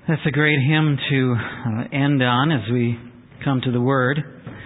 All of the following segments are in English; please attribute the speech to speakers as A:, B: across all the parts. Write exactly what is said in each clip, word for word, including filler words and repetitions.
A: That's a great hymn to uh, end on as we come to the Word.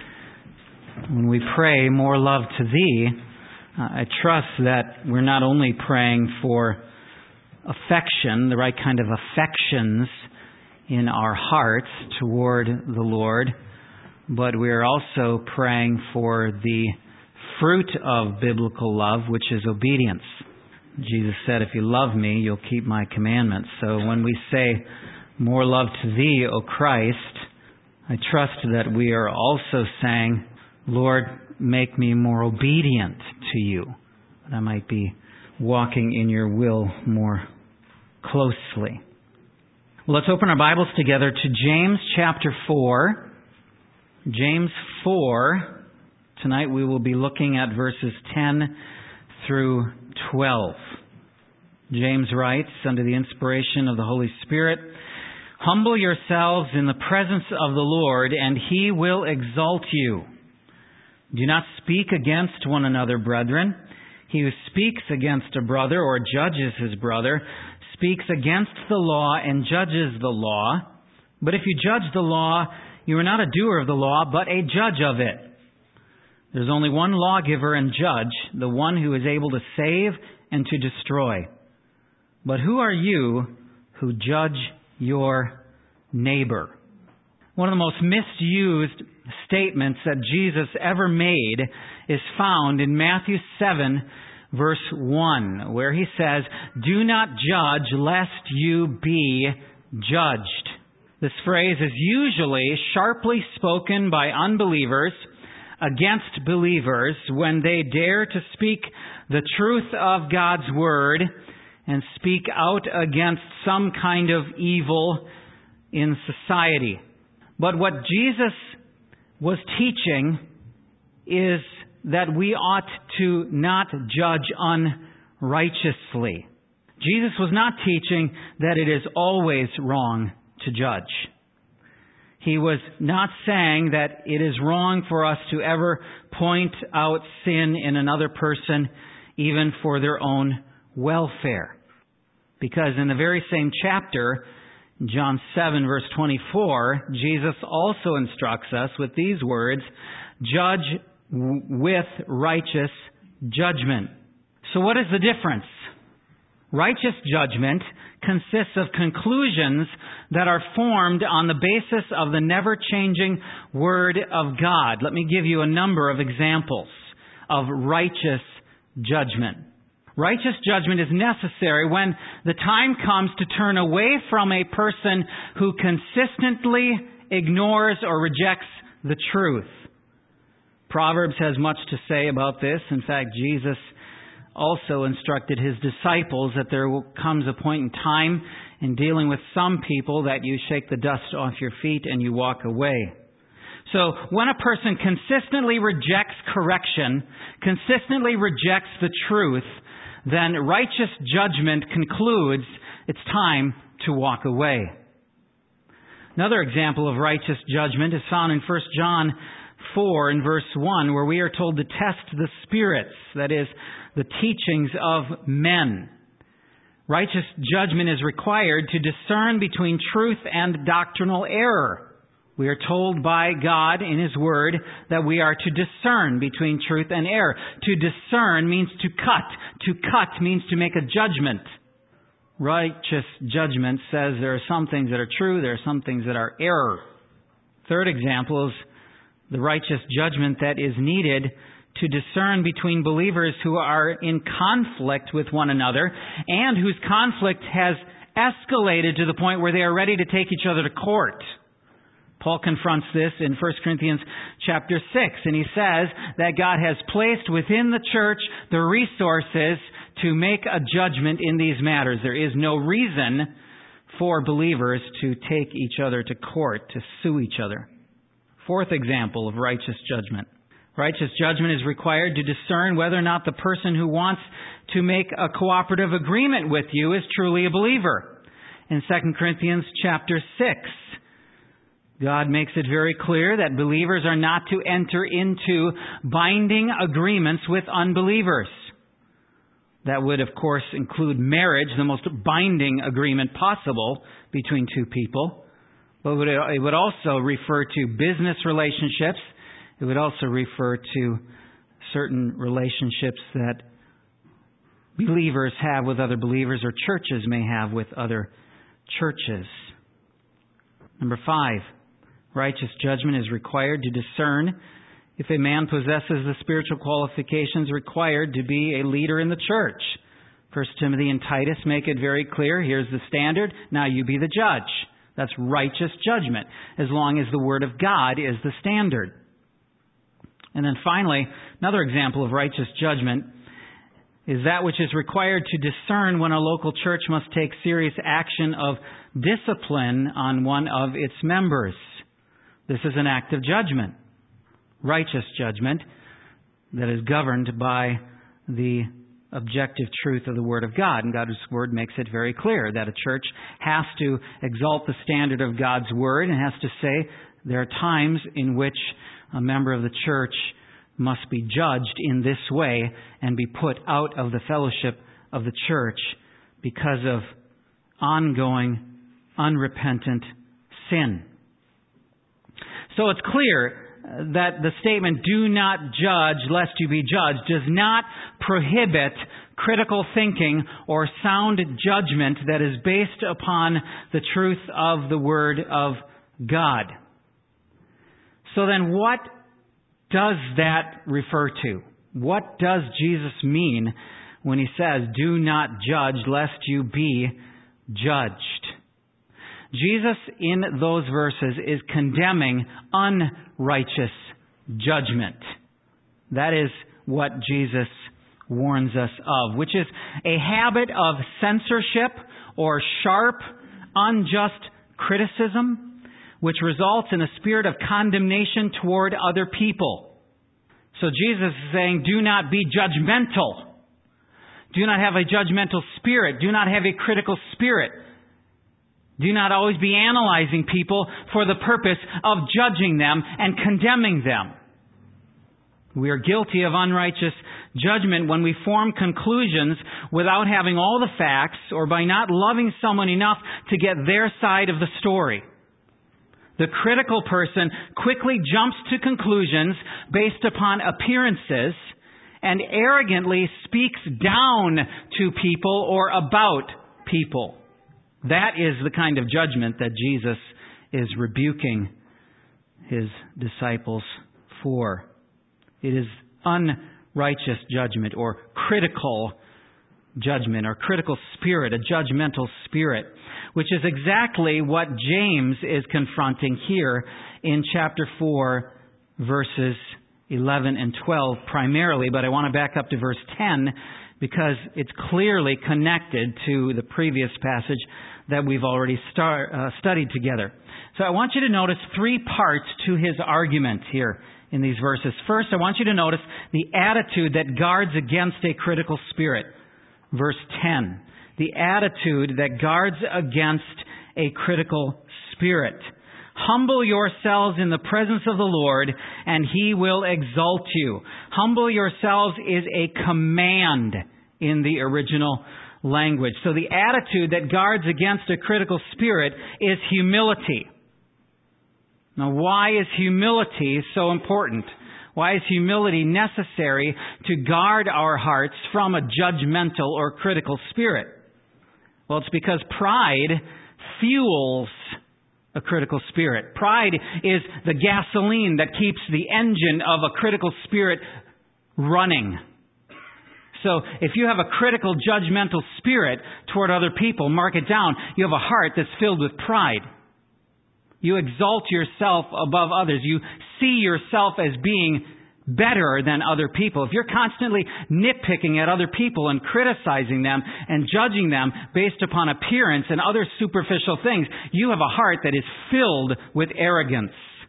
A: When we pray, more love to Thee, uh, I trust that we're not only praying for affection, the right kind of affections in our hearts toward the Lord, but we are also praying for the fruit of biblical love, which is obedience. Jesus said, if you love me, you'll keep my commandments. So when we say, more love to Thee, O Christ, I trust that we are also saying, Lord, make me more obedient to You, that I might be walking in Your will more closely. Well, let's open our Bibles together to James chapter four. James four. Tonight we will be looking at verses ten through twelve. James writes, under the inspiration of the Holy Spirit, humble yourselves in the presence of the Lord, and He will exalt you. Do not speak against one another, brethren. He who speaks against a brother or judges his brother speaks against the law and judges the law. But if you judge the law, you are not a doer of the law, but a judge of it. There's only one lawgiver and judge, the one who is able to save and to destroy. But who are you who judge your neighbor? One of the most misused statements that Jesus ever made is found in Matthew seven, verse one, where He says, do not judge lest you be judged. This phrase is usually sharply spoken by unbelievers against believers when they dare to speak the truth of God's Word and speak out against some kind of evil in society. But what Jesus was teaching is that we ought to not judge unrighteously. Jesus was not teaching that it is always wrong to judge. He was not saying that it is wrong for us to ever point out sin in another person, even for their own welfare. Because in the very same chapter, John seven, verse twenty-four, Jesus also instructs us with these words, judge with righteous judgment. So what is the difference? Righteous judgment consists of conclusions that are formed on the basis of the never-changing Word of God. Let me give you a number of examples of righteous judgment. Righteous judgment is necessary when the time comes to turn away from a person who consistently ignores or rejects the truth. Proverbs has much to say about this. In fact, Jesus also instructed His disciples that there comes a point in time in dealing with some people that you shake the dust off your feet and you walk away. So when a person consistently rejects correction, consistently rejects the truth, then righteous judgment concludes it's time to walk away. Another example of righteous judgment is found in First John four in verse one, where we are told to test the spirits, that is, the teachings of men. Righteous judgment is required to discern between truth and doctrinal error. We are told by God in His Word that we are to discern between truth and error. To discern means to cut. To cut means to make a judgment. Righteous judgment says there are some things that are true, there are some things that are error. Third example is the righteous judgment that is needed to discern between believers who are in conflict with one another and whose conflict has escalated to the point where they are ready to take each other to court. Paul confronts this in First Corinthians chapter six, and he says that God has placed within the church the resources to make a judgment in these matters. There is no reason for believers to take each other to court, to sue each other. Fourth example of righteous judgment. Righteous judgment is required to discern whether or not the person who wants to make a cooperative agreement with you is truly a believer. In Second Corinthians chapter six, God makes it very clear that believers are not to enter into binding agreements with unbelievers. That would, of course, include marriage, the most binding agreement possible between two people. But it would also refer to business relationships. It would also refer to certain relationships that believers have with other believers or churches may have with other churches. Number five, righteous judgment is required to discern if a man possesses the spiritual qualifications required to be a leader in the church. First Timothy and Titus make it very clear. Here's the standard. Now you be the judge. That's righteous judgment, as long as the Word of God is the standard. And then finally, another example of righteous judgment is that which is required to discern when a local church must take serious action of discipline on one of its members. This is an act of judgment, righteous judgment, that is governed by the objective truth of the Word of God. And God's Word makes it very clear that a church has to exalt the standard of God's Word and has to say there are times in which a member of the church must be judged in this way and be put out of the fellowship of the church because of ongoing, unrepentant sin. So it's clear that the statement, do not judge lest you be judged, does not prohibit critical thinking or sound judgment that is based upon the truth of the Word of God. So then what does that refer to? What does Jesus mean when He says, do not judge lest you be judged? Jesus in those verses is condemning unrighteous judgment. That is what Jesus warns us of, which is a habit of censorship or sharp, unjust criticism, which results in a spirit of condemnation toward other people. So Jesus is saying, do not be judgmental. Do not have a judgmental spirit. Do not have a critical spirit. Do not always be analyzing people for the purpose of judging them and condemning them. We are guilty of unrighteous judgment when we form conclusions without having all the facts or by not loving someone enough to get their side of the story. The critical person quickly jumps to conclusions based upon appearances and arrogantly speaks down to people or about people. That is the kind of judgment that Jesus is rebuking His disciples for. It is unrighteous judgment or critical judgment or critical spirit, a judgmental spirit, which is exactly what James is confronting here in chapter four, verses eleven and twelve primarily. But I want to back up to verse ten because it's clearly connected to the previous passage that we've already start, uh, studied together. So I want you to notice three parts to his argument here in these verses. First, I want you to notice the attitude that guards against a critical spirit. Verse ten. The attitude that guards against a critical spirit. Humble yourselves in the presence of the Lord, and He will exalt you. Humble yourselves is a command in the original language. So the attitude that guards against a critical spirit is humility. Now, why is humility so important? Why is humility necessary to guard our hearts from a judgmental or critical spirit? Well, it's because pride fuels a critical spirit. Pride is the gasoline that keeps the engine of a critical spirit running. So if you have a critical, judgmental spirit toward other people, mark it down. You have a heart that's filled with pride. You exalt yourself above others. You see yourself as being better than other people. If you're constantly nitpicking at other people and criticizing them and judging them based upon appearance and other superficial things, you have a heart that is filled with arrogance.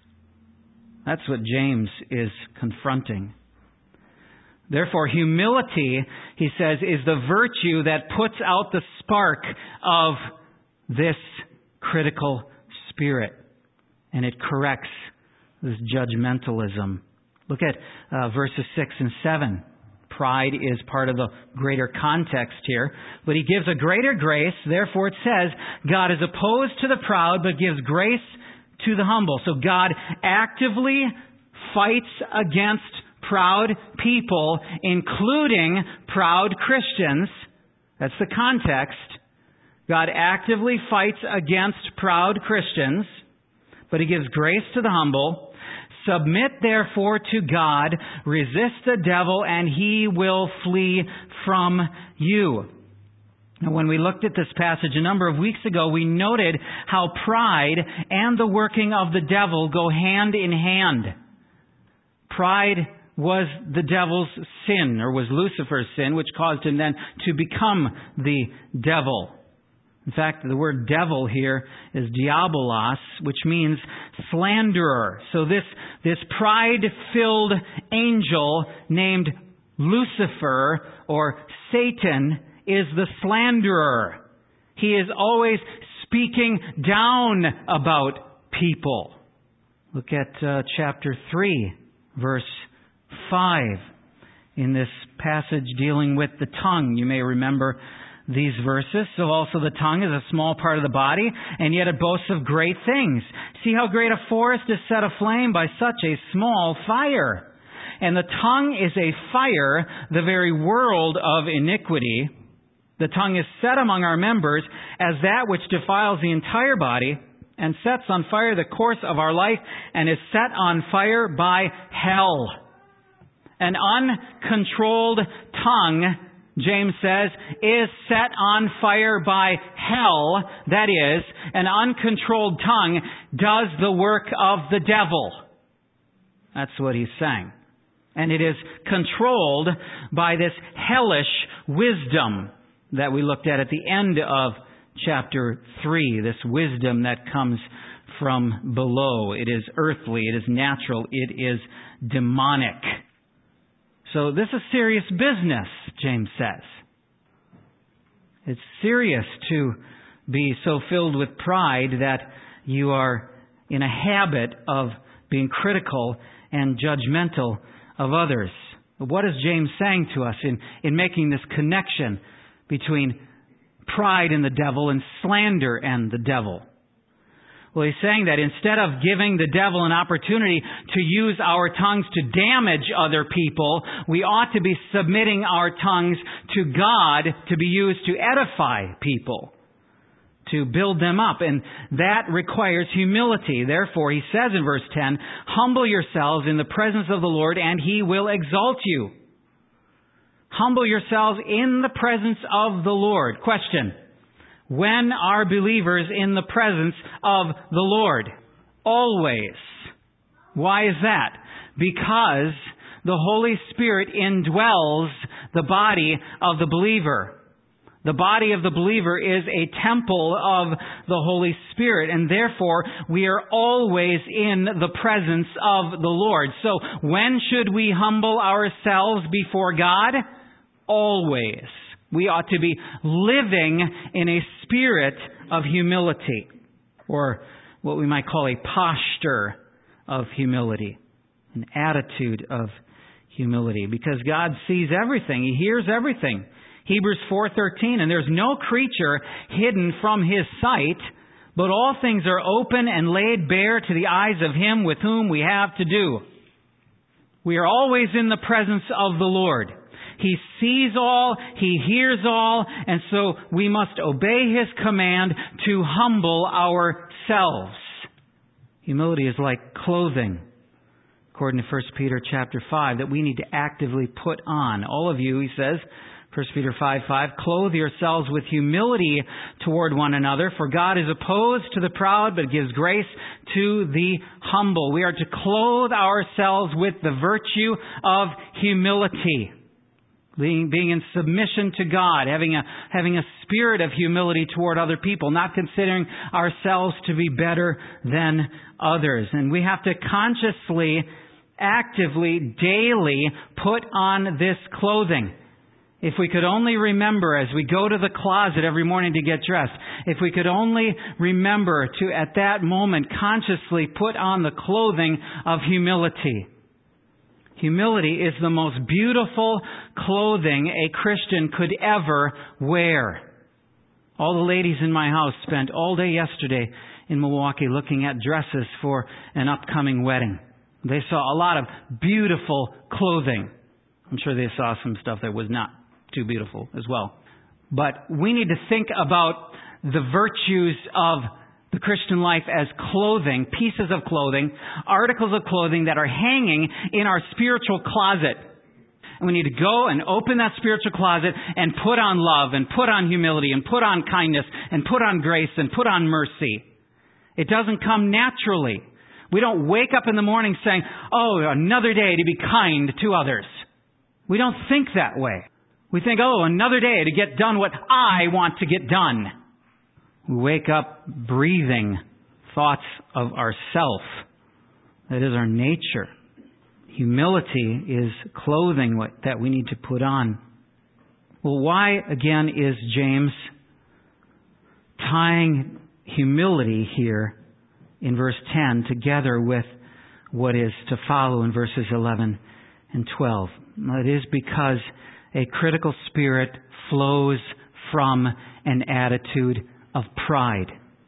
A: That's what James is confronting. Therefore, humility, he says, is the virtue that puts out the spark of this critical spirit. And it corrects this judgmentalism. Look at uh, verses six and seven. Pride is part of the greater context here. But he gives a greater grace. Therefore it says, God is opposed to the proud, but gives grace to the humble. So God actively fights against proud people, including proud Christians. That's the context. God actively fights against proud Christians, but he gives grace to the humble. Submit therefore to God, resist the devil, and he will flee from you. Now, when we looked at this passage a number of weeks ago, we noted how pride and the working of the devil go hand in hand. Pride was the devil's sin, or was Lucifer's sin, which caused him then to become the devil. In fact, the word devil here is diabolos, which means slanderer. So this, this pride-filled angel named Lucifer, or Satan, is the slanderer. He is always speaking down about people. Look at uh, chapter three, verse five. In this passage dealing with the tongue, you may remember these verses. So also the tongue is a small part of the body, and yet it boasts of great things. See how great a forest is set aflame by such a small fire. And the tongue is a fire, the very world of iniquity. The tongue is set among our members as that which defiles the entire body, and sets on fire the course of our life, and is set on fire by hell. An uncontrolled tongue, James says, is set on fire by hell. That is, an uncontrolled tongue does the work of the devil. That's what he's saying. And it is controlled by this hellish wisdom that we looked at at the end of chapter three. This wisdom that comes from below. It is earthly. It is natural. It is demonic. So this is serious business, James says. It's serious to be so filled with pride that you are in a habit of being critical and judgmental of others. What is James saying to us in, in making this connection between pride and the devil and slander and the devil? Well, he's saying that instead of giving the devil an opportunity to use our tongues to damage other people, we ought to be submitting our tongues to God to be used to edify people, to build them up. And that requires humility. Therefore, he says in verse ten, humble yourselves in the presence of the Lord, and he will exalt you. Humble yourselves in the presence of the Lord. Question: when are believers in the presence of the Lord? Always. Why is that? Because the Holy Spirit indwells the body of the believer. The body of the believer is a temple of the Holy Spirit, and therefore we are always in the presence of the Lord. So when should we humble ourselves before God? Always. We ought to be living in a spirit of humility, or what we might call a posture of humility, an attitude of humility, because God sees everything. He hears everything. Hebrews four thirteen, and there's no creature hidden from His sight, but all things are open and laid bare to the eyes of Him with whom we have to do. We are always in the presence of the Lord. He sees all, He hears all, and so we must obey His command to humble ourselves. Humility is like clothing, according to First Peter chapter five, that we need to actively put on. All of you, he says, First Peter five five, clothe yourselves with humility toward one another, for God is opposed to the proud, but gives grace to the humble. We are to clothe ourselves with the virtue of humility. Being, being in submission to God, having a, having a spirit of humility toward other people, not considering ourselves to be better than others. And we have to consciously, actively, daily put on this clothing. If we could only remember as we go to the closet every morning to get dressed, if we could only remember to, at that moment, consciously put on the clothing of humility. Humility is the most beautiful clothing a Christian could ever wear. All the ladies in my house spent all day yesterday in Milwaukee looking at dresses for an upcoming wedding. They saw a lot of beautiful clothing. I'm sure they saw some stuff that was not too beautiful as well. But we need to think about the virtues of the Christian life as clothing, pieces of clothing, articles of clothing that are hanging in our spiritual closet. And we need to go and open that spiritual closet and put on love and put on humility and put on kindness and put on grace and put on mercy. It doesn't come naturally. We don't wake up in the morning saying, oh, another day to be kind to others. We don't think that way. We think, oh, another day to get done what I want to get done. We wake up breathing thoughts of ourself. That is our nature. Humility is clothing that we need to put on. Well, why, again, is James tying humility here in verse ten together with what is to follow in verses eleven and twelve? Well, it is because a critical spirit flows from an attitude of pride.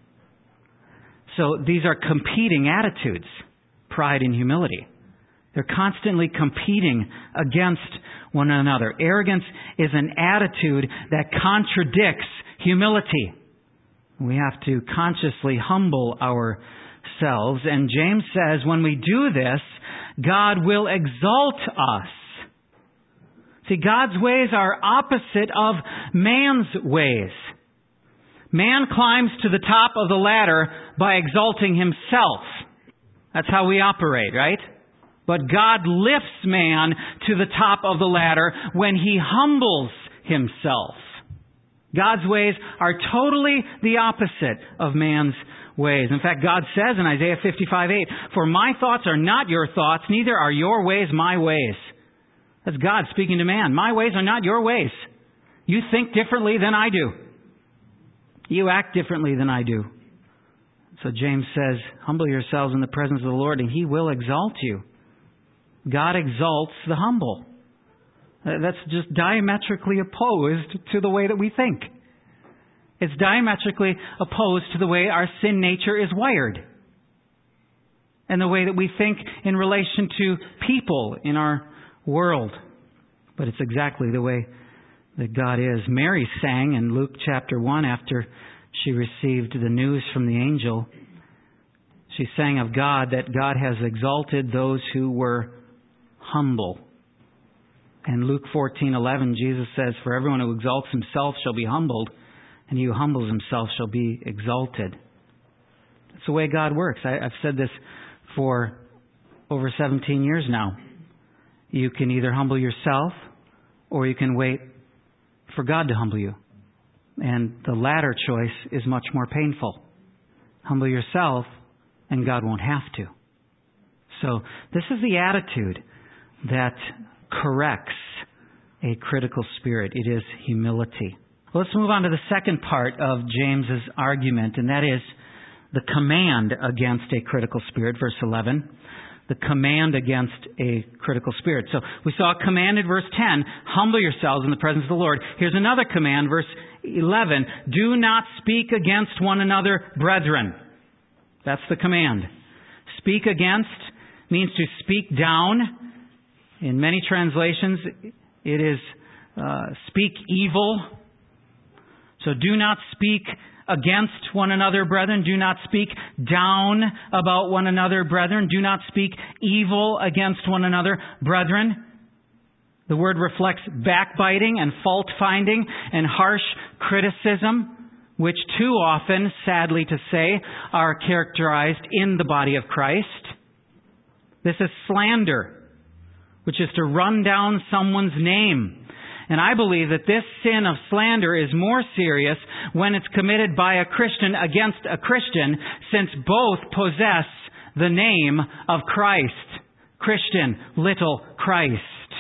A: So these are competing attitudes, pride and humility. They're constantly competing against one another. Arrogance is an attitude that contradicts humility. We have to consciously humble ourselves. And James says when we do this, God will exalt us. See, God's ways are opposite of man's ways. Man climbs to the top of the ladder by exalting himself. That's how we operate, right? But God lifts man to the top of the ladder when He humbles Himself. God's ways are totally the opposite of man's ways. In fact, God says in Isaiah fifty-five eight, "For my thoughts are not your thoughts, neither are your ways my ways." That's God speaking to man. My ways are not your ways. You think differently than I do. You act differently than I do. So James says, humble yourselves in the presence of the Lord and He will exalt you. God exalts the humble. That's just diametrically opposed to the way that we think. It's diametrically opposed to the way our sin nature is wired. And the way that we think in relation to people in our world. But it's exactly the way that God is. Mary sang in Luke chapter one after she received the news from the angel. She sang of God that God has exalted those who were humble. And Luke fourteen eleven, Jesus says, "For everyone who exalts himself shall be humbled, and he who humbles himself shall be exalted." That's the way God works. I, I've said this for over seventeen years now. You can either humble yourself, or you can wait for God to humble you. And the latter choice is much more painful. Humble yourself, and God won't have to. So this is the attitude that corrects a critical spirit. It is humility. Let's move on to the second part of James's argument, and that is the command against a critical spirit, verse eleven. The command against a critical spirit. So we saw a command in verse ten, humble yourselves in the presence of the Lord. Here's another command, verse eleven, do not speak against one another, brethren. That's the command. Speak against means to speak down. In many translations, it is uh, speak evil. So do not speak against one another, brethren. Do not speak down about one another, brethren. Do not speak evil against one another, brethren. The word reflects backbiting and fault-finding and harsh criticism, which too often, sadly to say, are characterized in the body of Christ. This is slander, which is to run down someone's name. And I believe that this sin of slander is more serious when it's committed by a Christian against a Christian, since both possess the name of Christ. Christian, little Christ.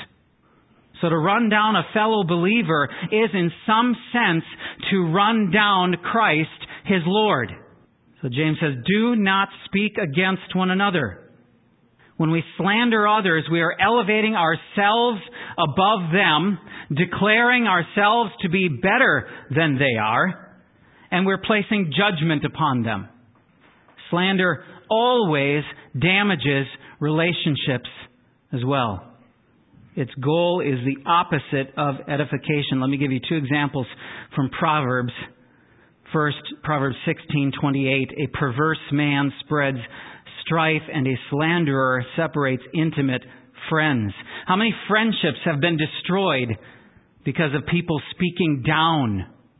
A: So to run down a fellow believer is in some sense to run down Christ, His Lord. So James says, do not speak against one another. When we slander others, we are elevating ourselves above them, declaring ourselves to be better than they are, and we're placing judgment upon them. Slander always damages relationships as well. Its goal is the opposite of edification. Let me give you two examples from Proverbs. First, Proverbs sixteen twenty-eight. A perverse man spreads strife, and a slanderer separates intimate friends. How many friendships have been destroyed because of people speaking down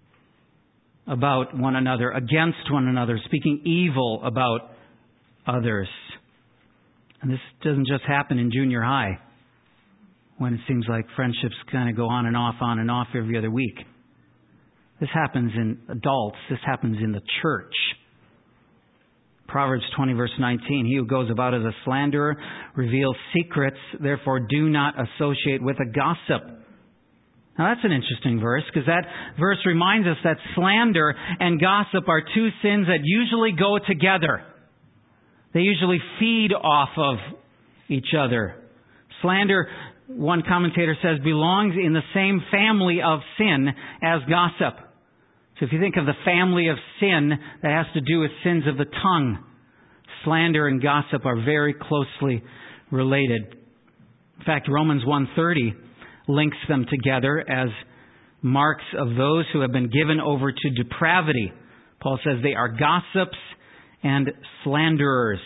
A: about one another, against one another, speaking evil about others? And this doesn't just happen in junior high, when it seems like friendships kind of go on and off, on and off every other week. This happens in adults. This happens in the church. Proverbs twenty, verse nineteen, he who goes about as a slanderer reveals secrets, therefore do not associate with a gossip. Now that's an interesting verse, because that verse reminds us that slander and gossip are two sins that usually go together. They usually feed off of each other. Slander, one commentator says, belongs in the same family of sin as gossip. So if you think of the family of sin, that has to do with sins of the tongue. Slander and gossip are very closely related. In fact, Romans one thirty links them together as marks of those who have been given over to depravity. Paul says they are gossips and slanderers.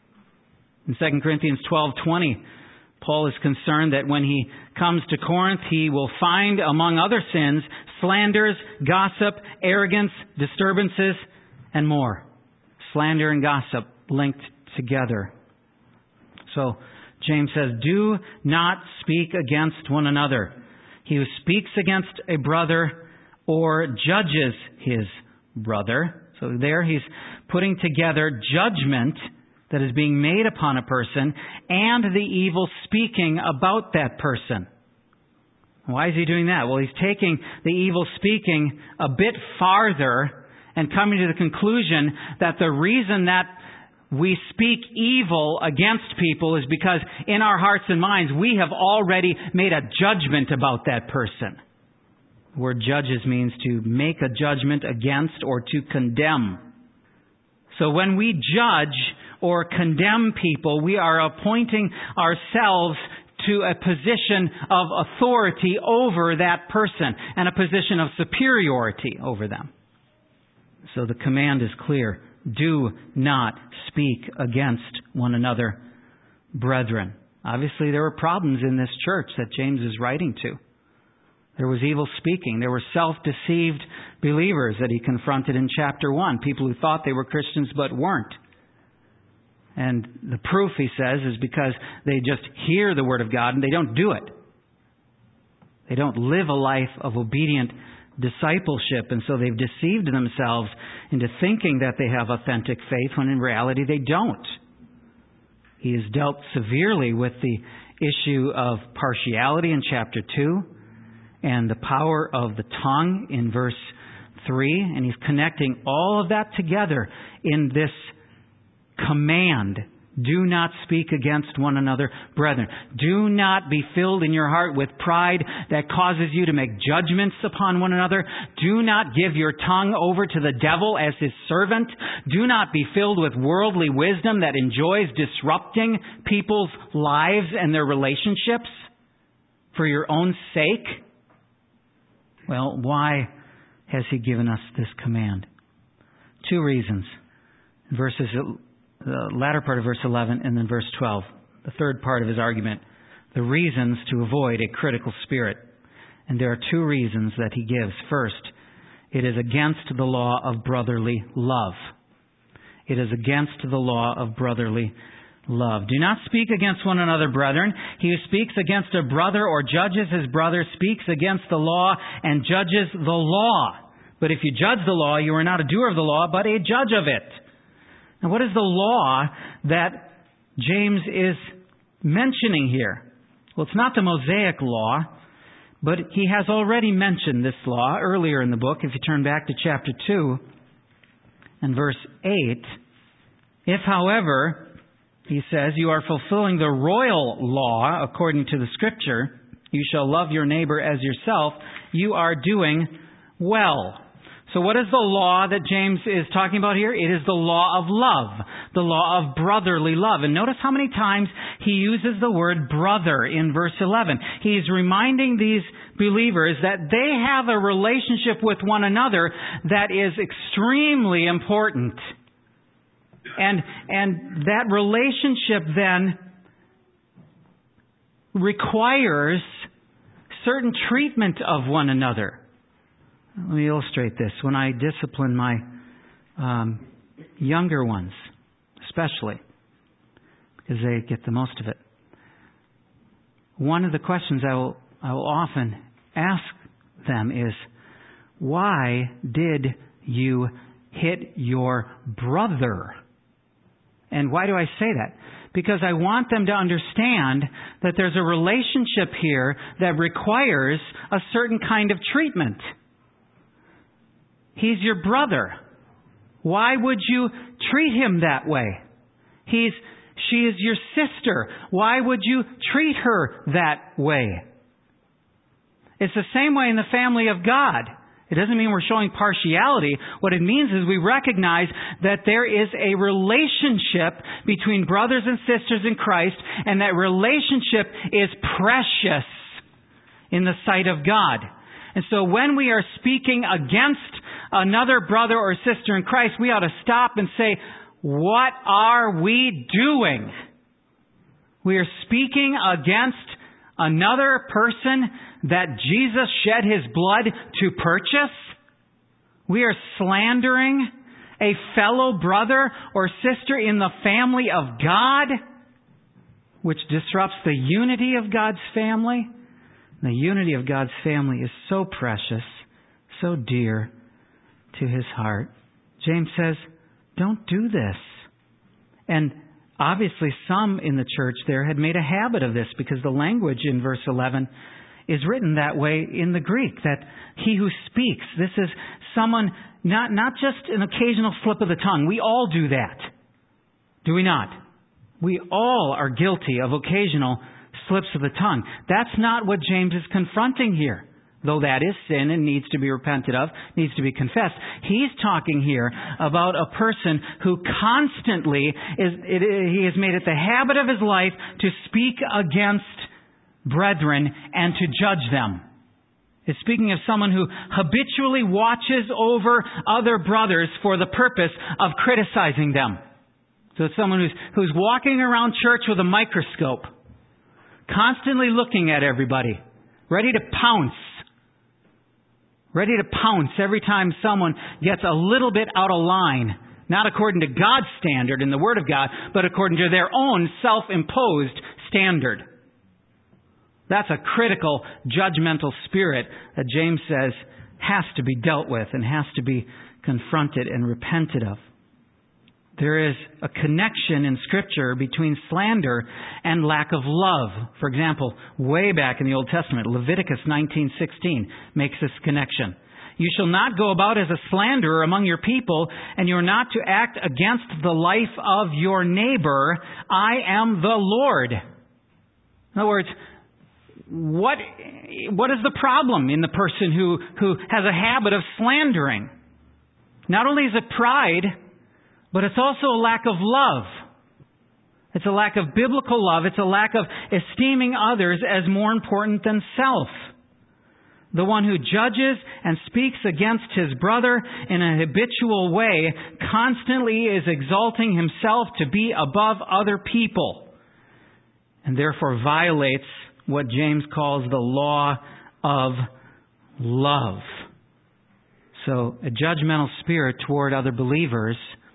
A: In Second Corinthians twelve twenty, Paul is concerned that when he comes to Corinth, he will find, among other sins, slanders, gossip, arrogance, disturbances, and more. Slander and gossip linked together. So, James says, do not speak against one another. He who speaks against a brother or judges his brother. So there he's putting together judgment that is being made upon a person and the evil speaking about that person. Why is he doing that? Well, he's taking the evil speaking a bit farther and coming to the conclusion that the reason that we speak evil against people is because in our hearts and minds we have already made a judgment about that person. The word judges means to make a judgment against or to condemn. So when we judge or condemn people, we are appointing ourselves to a position of authority over that person and a position of superiority over them. So the command is clear. Do not speak against one another, brethren. Obviously, there were problems in this church that James is writing to. There was evil speaking. There were self-deceived believers that he confronted in chapter one. People who thought they were Christians but weren't. And the proof, he says, is because they just hear the Word of God and they don't do it. They don't live a life of obedient discipleship, and so they've deceived themselves into thinking that they have authentic faith when in reality they don't. He has dealt severely with the issue of partiality in chapter two and the power of the tongue in verse three, and he's connecting all of that together in this command. Do not speak against one another, brethren. Do not be filled in your heart with pride that causes you to make judgments upon one another. Do not give your tongue over to the devil as his servant. Do not be filled with worldly wisdom that enjoys disrupting people's lives and their relationships for your own sake. Well, why has he given us this command? Two reasons. Verses the latter part of verse eleven and then verse twelve. The third part of his argument, the reasons to avoid a critical spirit. And there are two reasons that he gives. First, it is against the law of brotherly love. It is against the law of brotherly love. Do not speak against one another, brethren. He who speaks against a brother or judges his brother speaks against the law and judges the law. But if you judge the law, you are not a doer of the law, but a judge of it. Now, what is the law that James is mentioning here? Well, it's not the Mosaic law, but he has already mentioned this law earlier in the book. If you turn back to chapter two and verse eight, if, however, he says, you are fulfilling the royal law according to the Scripture. You shall love your neighbor as yourself. You are doing well. So what is the law that James is talking about here? It is the law of love, the law of brotherly love. And notice how many times he uses the word brother in verse eleven. He's reminding these believers that they have a relationship with one another that is extremely important. And, and that relationship then requires certain treatment of one another. Let me illustrate this. When I discipline my um, younger ones, especially, because they get the most of it, one of the questions I will, I will often ask them is, why did you hit your brother? And why do I say that? Because I want them to understand that there's a relationship here that requires a certain kind of treatment. He's your brother. Why would you treat him that way? He's, she is your sister. Why would you treat her that way? It's the same way in the family of God. It doesn't mean we're showing partiality. What it means is we recognize that there is a relationship between brothers and sisters in Christ, and that relationship is precious in the sight of God. And so when we are speaking against another brother or sister in Christ, we ought to stop and say, what are we doing? We are speaking against another person that Jesus shed His blood to purchase. We are slandering a fellow brother or sister in the family of God, which disrupts the unity of God's family. The unity of God's family is so precious, so dear to His heart. James says, don't do this. And obviously some in the church there had made a habit of this, because the language in verse eleven is written that way in the Greek, that he who speaks, this is someone, not, not just an occasional slip of the tongue. We all do that. Do we not? We all are guilty of occasional slips of the tongue. That's not what James is confronting here. Though that is sin and needs to be repented of, needs to be confessed. He's talking here about a person who constantly is, it, he has made it the habit of his life to speak against brethren and to judge them. He's speaking of someone who habitually watches over other brothers for the purpose of criticizing them. So it's someone who's, who's walking around church with a microscope, constantly looking at everybody, ready to pounce. Ready to pounce every time someone gets a little bit out of line. Not according to God's standard in the Word of God, but according to their own self-imposed standard. That's a critical, judgmental spirit that James says has to be dealt with and has to be confronted and repented of. There is a connection in Scripture between slander and lack of love. For example, way back in the Old Testament, Leviticus nineteen sixteen makes this connection. You shall not go about as a slanderer among your people, and you are not to act against the life of your neighbor. I am the Lord. In other words, what, what is the problem in the person who, who has a habit of slandering? Not only is it pride, but it's also a lack of love. It's a lack of biblical love. It's a lack of esteeming others as more important than self. The one who judges and speaks against his brother in a habitual way constantly is exalting himself to be above other people, and therefore violates what James calls the law of love. So a judgmental spirit toward other believers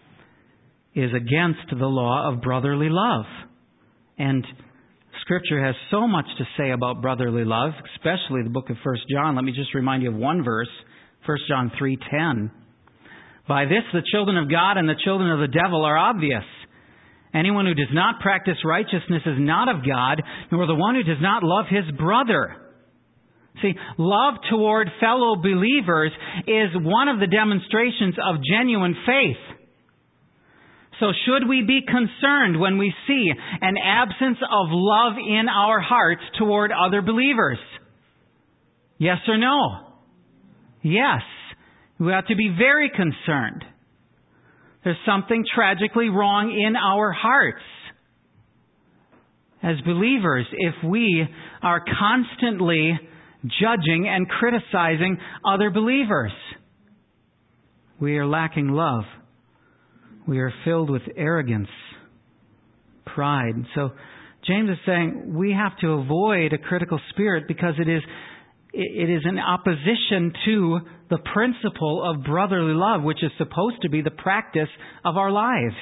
A: is against the law of brotherly love. And Scripture has so much to say about brotherly love, especially the book of First John. Let me just remind you of one verse, First John three ten. By this the children of God and the children of the devil are obvious. Anyone who does not practice righteousness is not of God, nor the one who does not love his brother. See, love toward fellow believers is one of the demonstrations of genuine faith. So should we be concerned when we see an absence of love in our hearts toward other believers? Yes or no? Yes. We ought to be very concerned. There's something tragically wrong in our hearts. As believers, if we are constantly judging and criticizing other believers, we are lacking love. We are filled with arrogance, pride. So James is saying we have to avoid a critical spirit because it is it is in opposition to the principle of brotherly love, which is supposed to be the practice of our lives.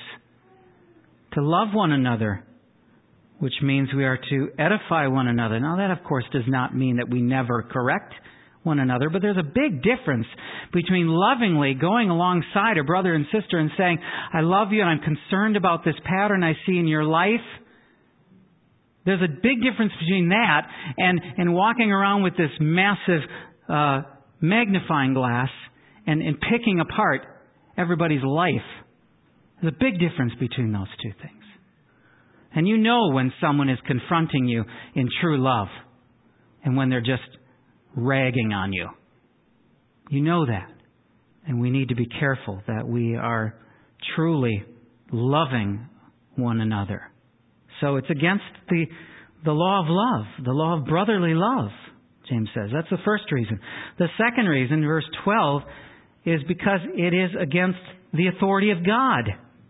A: To love one another, which means we are to edify one another. Now that, of course, does not mean that we never correct one another, but there's a big difference between lovingly going alongside a brother and sister and saying, I love you and I'm concerned about this pattern I see in your life. There's a big difference between that and, and walking around with this massive uh, magnifying glass and, and picking apart everybody's life. There's a big difference between those two things. And you know when someone is confronting you in true love and when they're just ragging on you. You know that. And we need to be careful that we are truly loving one another. So it's against the, the law of love, the law of brotherly love, James says. That's the first reason. The second reason, verse twelve, is because it is against the authority of God.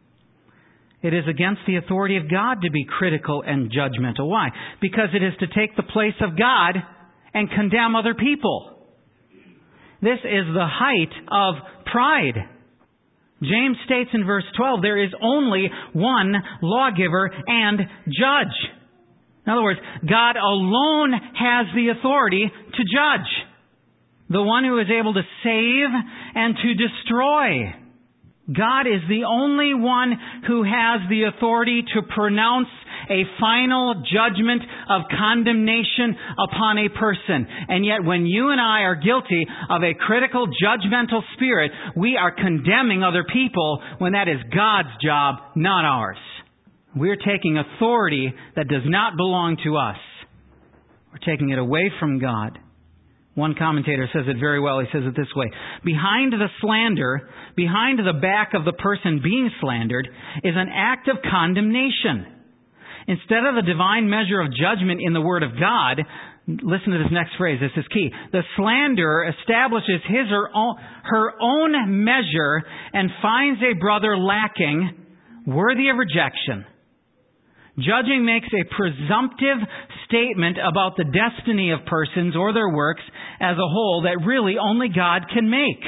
A: It is against the authority of God to be critical and judgmental. Why? Because it is to take the place of God and condemn other people. This is the height of pride. James states in verse twelve, there is only one lawgiver and judge. In other words, God alone has the authority to judge. The one who is able to save and to destroy. God is the only one who has the authority to pronounce a final judgment of condemnation upon a person. And yet when you and I are guilty of a critical judgmental spirit, we are condemning other people when that is God's job, not ours. We're taking authority that does not belong to us. We're taking it away from God. One commentator says it very well. He says it this way. Behind the slander, behind the back of the person being slandered, is an act of condemnation. Instead of the divine measure of judgment in the Word of God, listen to this next phrase. This is key. The slanderer establishes his or own, her own measure and finds a brother lacking, worthy of rejection. Judging makes a presumptive statement about the destiny of persons or their works as a whole that really only God can make.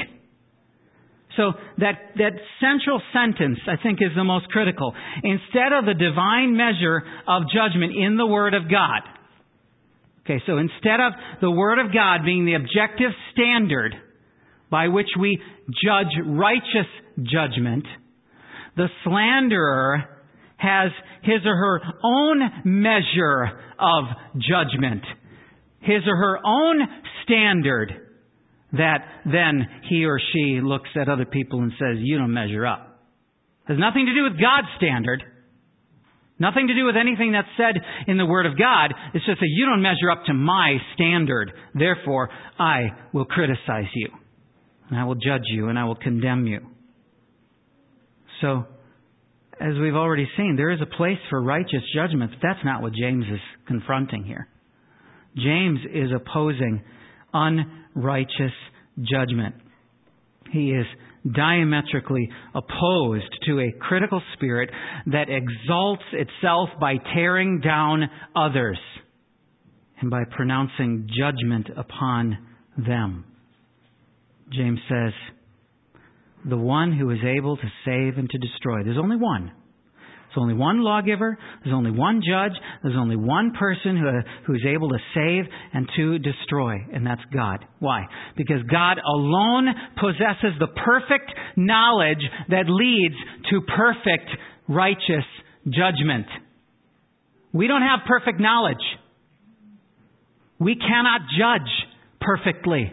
A: So that, that central sentence, I think, is the most critical. Instead of the divine measure of judgment in the Word of God. Okay, so instead of the Word of God being the objective standard by which we judge righteous judgment, the slanderer has his or her own measure of judgment, his or her own standard that then he or she looks at other people and says, you don't measure up. It has nothing to do with God's standard. Nothing to do with anything that's said in the Word of God. It's just that you don't measure up to my standard. Therefore, I will criticize you. And I will judge you and I will condemn you. So, as we've already seen, there is a place for righteous judgment. But that's not what James is confronting here. James is opposing unrighteous judgment. He is diametrically opposed to a critical spirit that exalts itself by tearing down others and by pronouncing judgment upon them. James says, the one who is able to save and to destroy. There's only one. There's only one lawgiver. There's only one judge. There's only one person who, who is able to save and to destroy. And that's God. Why? Because God alone possesses the perfect knowledge that leads to perfect righteous judgment. We don't have perfect knowledge. We cannot judge perfectly.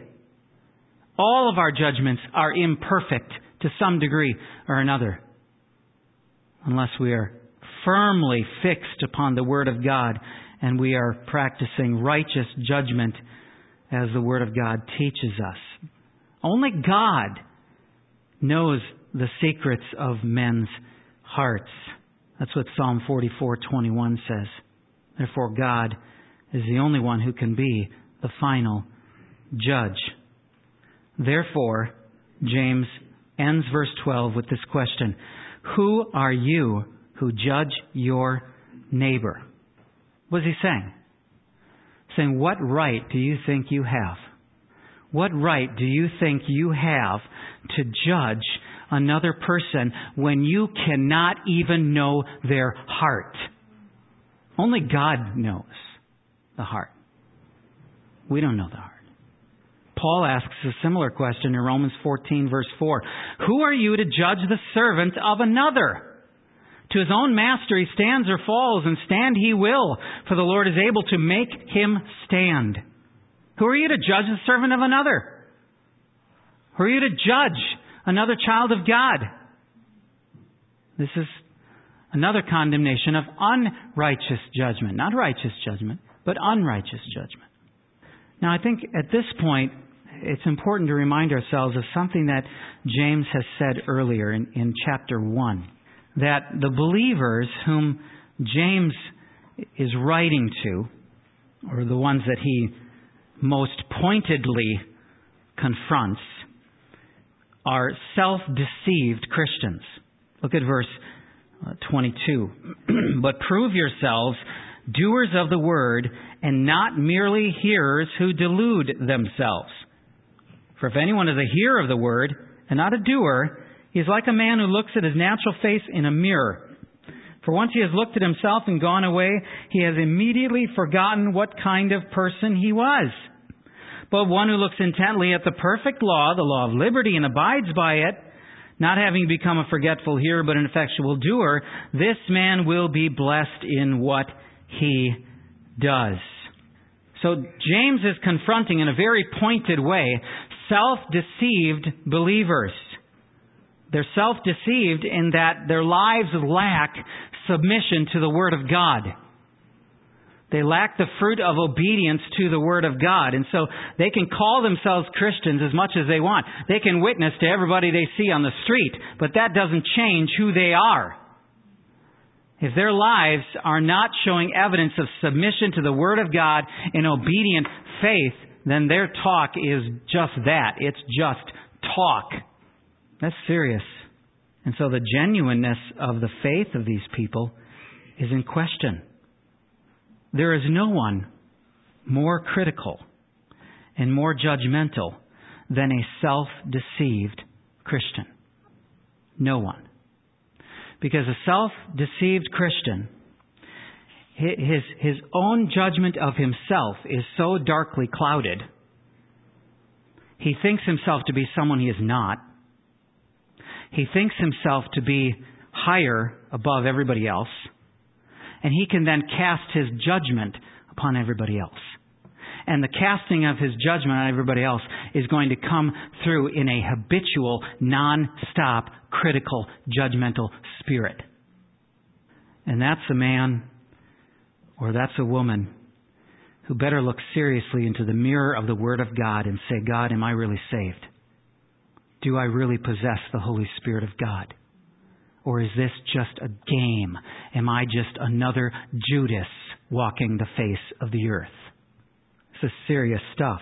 A: All of our judgments are imperfect to some degree or another. unless we are firmly fixed upon the Word of God and we are practicing righteous judgment as the Word of God teaches us. Only God knows the secrets of men's hearts. That's what Psalm forty-four twenty-one says. Therefore, God is the only one who can be the final judge. Therefore, James ends verse twelve with this question: who are you who judge your neighbor? What is he saying? Saying, what right do you think you have? What right do you think you have to judge another person when you cannot even know their heart? Only God knows the heart. We don't know the heart. Paul asks a similar question in Romans fourteen, verse four. Who are you to judge the servant of another? To his own master he stands or falls, and stand he will, for the Lord is able to make him stand. Who are you to judge the servant of another? Who are you to judge another child of God? This is another condemnation of unrighteous judgment. Not righteous judgment, but unrighteous judgment. Now, I think at this point, it's important to remind ourselves of something that James has said earlier in, in chapter one. That the believers whom James is writing to, or the ones that he most pointedly confronts, are self-deceived Christians. Look at verse twenty-two. But prove yourselves doers of the word, and not merely hearers who delude themselves. For if anyone is a hearer of the word, and not a doer, he is like a man who looks at his natural face in a mirror. For once he has looked at himself and gone away, he has immediately forgotten what kind of person he was. But one who looks intently at the perfect law, the law of liberty, and abides by it, not having become a forgetful hearer but an effectual doer, this man will be blessed in what he does. So James is confronting in a very pointed way self-deceived believers. They're self-deceived in that their lives lack submission to the Word of God. They lack the fruit of obedience to the Word of God. And so they can call themselves Christians as much as they want. They can witness to everybody they see on the street, but that doesn't change who they are. If their lives are not showing evidence of submission to the Word of God in obedient faith, then their talk is just that. It's just talk. That's serious. And so the genuineness of the faith of these people is in question. There is no one more critical and more judgmental than a self-deceived Christian. No one. Because a self-deceived Christian, his, his own judgment of himself is so darkly clouded, he thinks himself to be someone he is not. He thinks himself to be higher above everybody else. And he can then cast his judgment upon everybody else. And the casting of his judgment on everybody else is going to come through in a habitual, non-stop, critical, judgmental spirit. And that's a man, or that's a woman, who better look seriously into the mirror of the Word of God and say, God, am I really saved? Do I really possess the Holy Spirit of God? Or is this just a game? Am I just another Judas walking the face of the earth? This is serious stuff.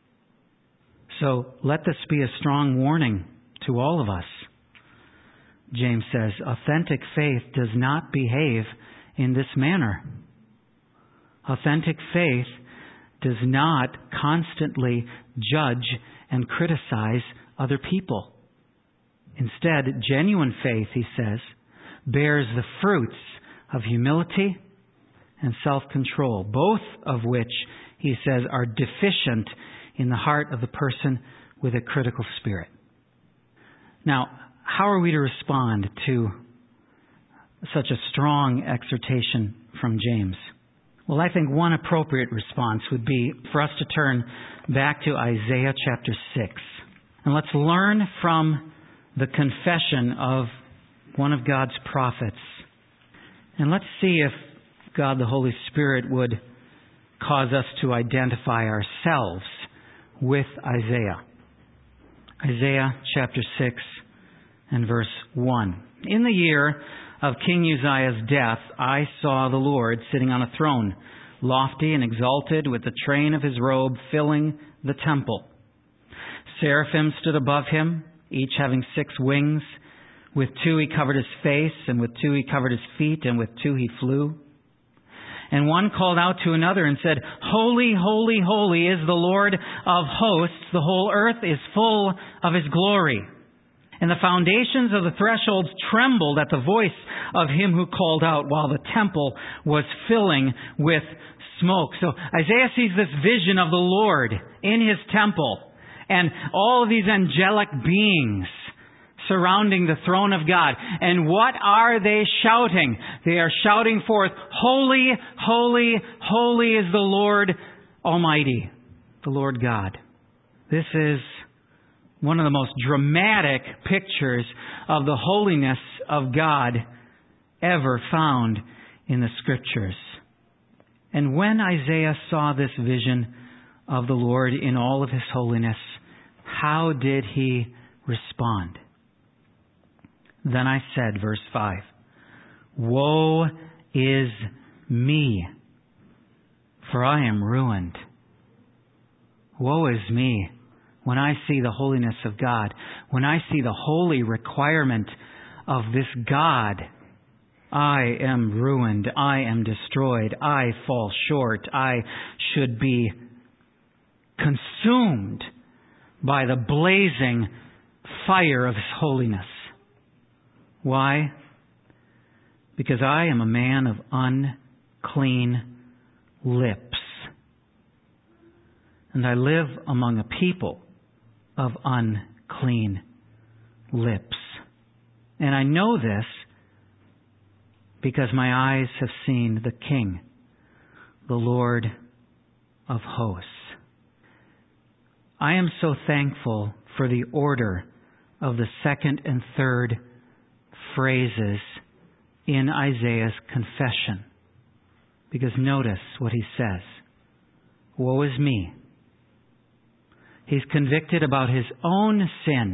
A: So let this be a strong warning to all of us. James says, authentic faith does not behave in this manner. Authentic faith does not constantly judge and criticize other people. Instead, genuine faith, he says, bears the fruits of humility and self-control, both of which, he says, are deficient in the heart of the person with a critical spirit. Now, how are we to respond to such a strong exhortation from James? Well, I think one appropriate response would be for us to turn back to Isaiah chapter six. And let's learn from the confession of one of God's prophets. And let's see if God the Holy Spirit would cause us to identify ourselves with Isaiah. Isaiah chapter six and verse one. In the year of King Uzziah's death, I saw the Lord sitting on a throne, lofty and exalted, with the train of his robe filling the temple. Seraphim stood above him, each having six wings. With two he covered his face, and with two he covered his feet, and with two he flew. And one called out to another and said, Holy, holy, holy is the Lord of hosts. The whole earth is full of his glory. And the foundations of the thresholds trembled at the voice of him who called out, while the temple was filling with smoke. So Isaiah sees this vision of the Lord in his temple, and all of these angelic beings surrounding the throne of God. And what are they shouting? They are shouting forth, Holy, holy, holy is the Lord Almighty, the Lord God. This is one of the most dramatic pictures of the holiness of God ever found in the Scriptures. And when Isaiah saw this vision of the Lord in all of His holiness, how did he respond? Then I said, verse five, Woe is me, for I am ruined. Woe is me when I see the holiness of God, when I see the holy requirement of this God. I am ruined. I am destroyed. I fall short. I should be consumed by the blazing fire of His holiness. Why? Because I am a man of unclean lips. And I live among a people of unclean lips. And I know this because my eyes have seen the King, the Lord of hosts. I am so thankful for the order of the second and third phrases in Isaiah's confession. Because notice what he says. Woe is me. He's convicted about his own sin.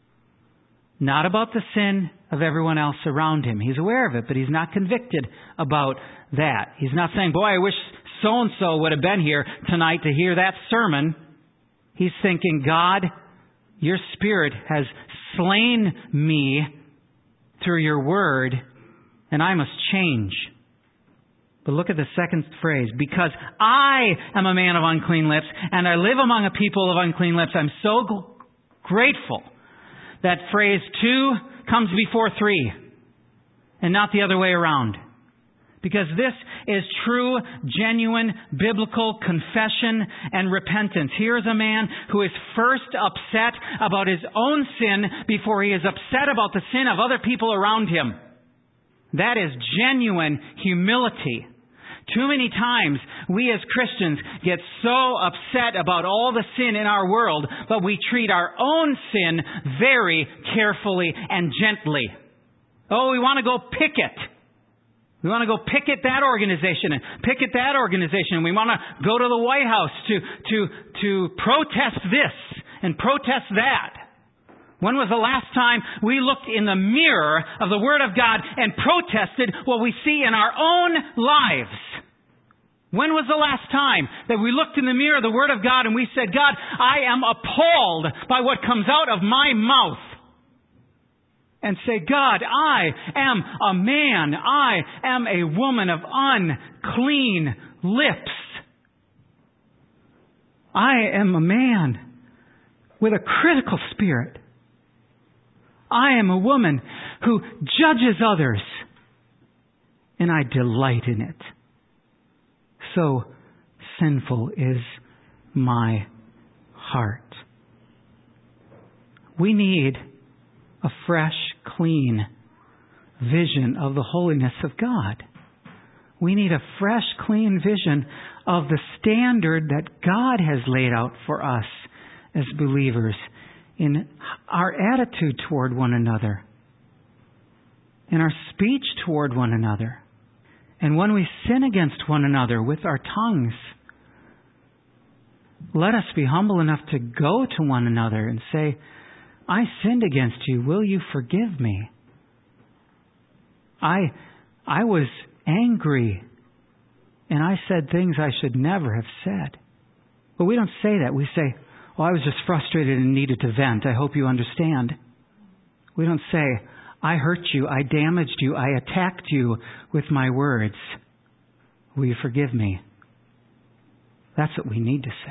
A: Not about the sin of everyone else around him. He's aware of it, but he's not convicted about that. He's not saying, boy, I wish so-and-so would have been here tonight to hear that sermon. He's thinking, God, your Spirit has slain me through your word, and I must change. But look at the second phrase. Because I am a man of unclean lips, and I live among a people of unclean lips. I'm so g- grateful that phrase two comes before three, and not the other way around. Because this is true, genuine, biblical confession and repentance. Here's a man who is first upset about his own sin before he is upset about the sin of other people around him. That is genuine humility. Too many times we as Christians get so upset about all the sin in our world, but we treat our own sin very carefully and gently. Oh, we want to go picket. We want to go picket that organization and picket that organization. We want to go to the White House to, to, to protest this and protest that. When was the last time we looked in the mirror of the Word of God and protested what we see in our own lives? When was the last time that we looked in the mirror of the Word of God and we said, God, I am appalled by what comes out of my mouth? And say, God, I am a man. I am a woman of unclean lips. I am a man with a critical spirit. I am a woman who judges others, and I delight in it. So sinful is my heart. We need a fresh, clean vision of the holiness of God. We need a fresh, clean vision of the standard that God has laid out for us as believers in our attitude toward one another. in our speech toward one another. And when we sin against one another with our tongues, let us be humble enough to go to one another and say, I sinned against you. Will you forgive me? I, I was angry and I said things I should never have said. But we don't say that. We say, oh, I was just frustrated and needed to vent. I hope you understand. We don't say, I hurt you, I damaged you, I attacked you with my words. Will you forgive me? That's what we need to say.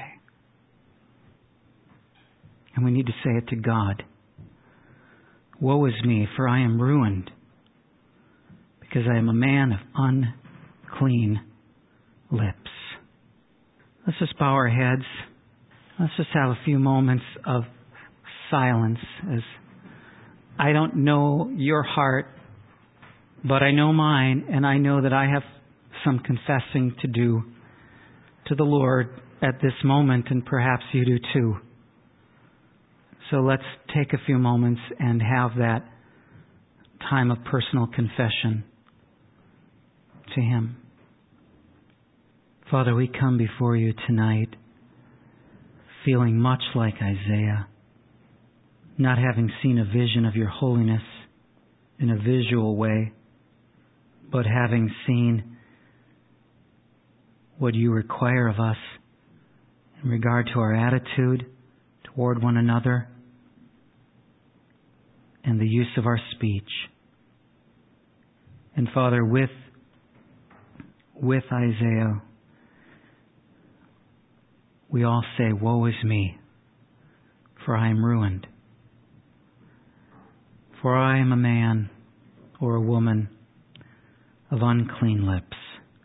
A: And we need to say it to God. Woe is me, for I am ruined, because I am a man of unclean lips. Let's just bow our heads. Let's just have a few moments of silence. As I don't know your heart, but I know mine, and I know that I have some confessing to do to the Lord at this moment, and perhaps you do too. So let's take a few moments and have that time of personal confession to Him. Father, we come before you tonight feeling much like Isaiah, not having seen a vision of your holiness in a visual way, but having seen what you require of us in regard to our attitude toward one another and the use of our speech. And Father, with, with Isaiah, we all say, woe is me, for I am ruined. For I am a man or a woman of unclean lips.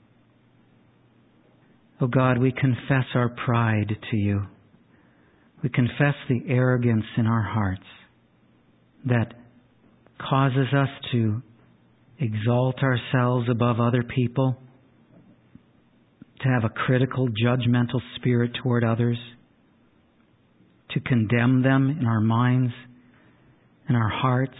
A: O God, we confess our pride to you. We confess the arrogance in our hearts that causes us to exalt ourselves above other people, to have a critical, judgmental spirit toward others, to condemn them in our minds and our hearts,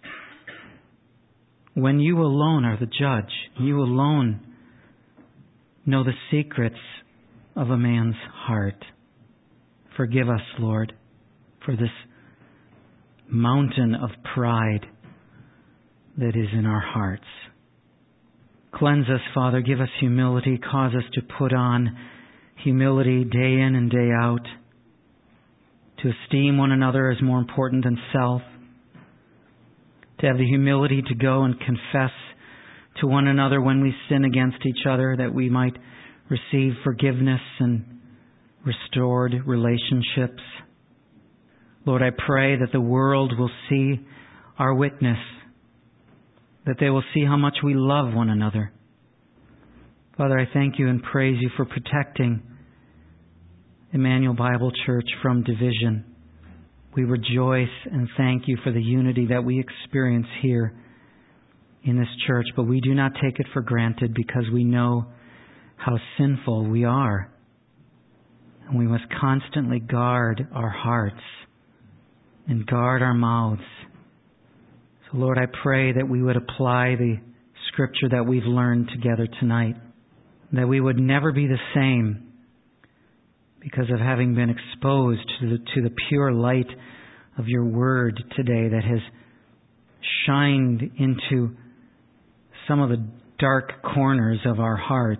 A: when you alone are the judge. You alone know the secrets of a man's heart. Forgive us, Lord, for this mountain of pride that is in our hearts. Cleanse us, Father. Give us humility. Cause us to put on humility day in and day out, to esteem one another as more important than self, to have the humility to go and confess to one another when we sin against each other, that we might receive forgiveness and restored relationships. Lord, I pray that the world will see our witness, that they will see how much we love one another. Father, I thank you and praise you for protecting Emmanuel Bible Church from division. We rejoice and thank you for the unity that we experience here in this church, but we do not take it for granted because we know how sinful we are. And we must constantly guard our hearts and guard our mouths. So, Lord, I pray that we would apply the scripture that we've learned together tonight, that we would never be the same because of having been exposed to the, to the pure light of your word today that has shined into some of the dark corners of our hearts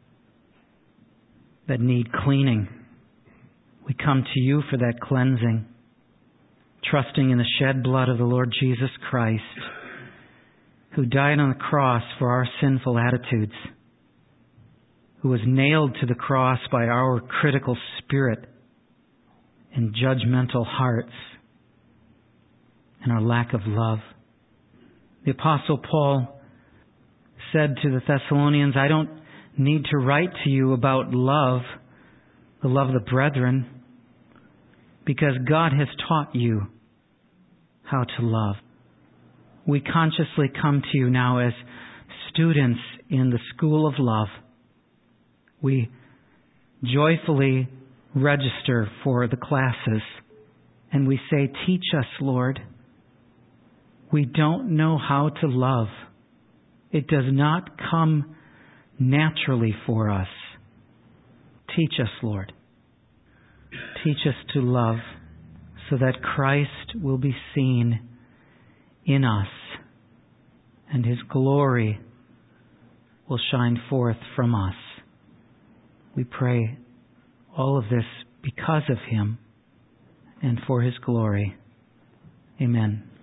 A: that need cleaning. We come to you for that cleansing, trusting in the shed blood of the Lord Jesus Christ, who died on the cross for our sinful attitudes, who was nailed to the cross by our critical spirit and judgmental hearts and our lack of love. The Apostle Paul said to the Thessalonians, I don't need to write to you about love, the love of the brethren, because God has taught you how to love. We consciously come to you now as students in the school of love. We joyfully register for the classes and we say, teach us, Lord. We don't know how to love. It does not come naturally for us. Teach us, Lord. Teach us to love so that Christ will be seen in us and His glory will shine forth from us. We pray all of this because of Him and for His glory. Amen.